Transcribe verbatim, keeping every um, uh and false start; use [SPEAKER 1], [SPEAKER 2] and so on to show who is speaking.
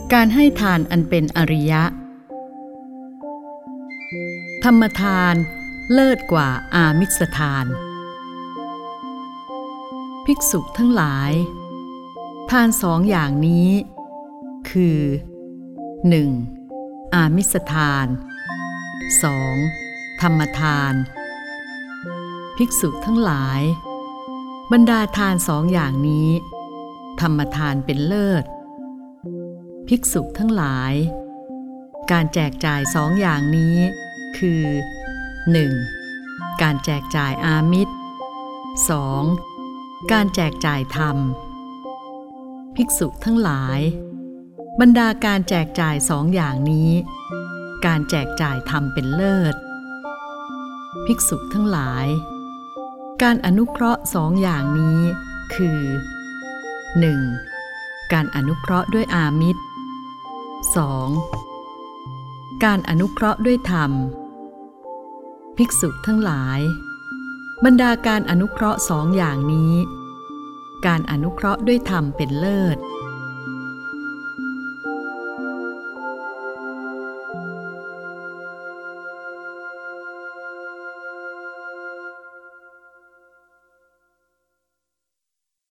[SPEAKER 1] การให้ทานอันเป็นอริยะธรรมทานเลิศกว่าอามิสทานภิกษุทั้งหลายทานสองอย่างนี้คือ หนึ่ง. อามิสทาน สอง. ธรรมทานภิกษุทั้งหลายบรรดาทานสองอย่างนี้ธรรมทานเป็นเลิศภิกษุทั้งหลายการแจกจ่ายสองอย่างนี้คือ หนึ่ง. การแจกจ่ายอามิส สอง. การแจกจ่ายธรรมภิกษุทั้งหลายบรรดาการแจกจ่ายสองอย่างนี้การแจกจ่ายธรรมเป็นเลิศภิกษุทั้งหลายการอนุเคราะห์สองอย่างนี้คือ หนึ่ง. การอนุเคราะห์ด้วยอามิส สอง. การอนุเคราะห์ด้วยธรรมภิกษุทั้งหลายบรรดาการอนุเคราะห์สองอย่างนี้การอนุเคราะห์ด้วยธรรมเป็นเลิศ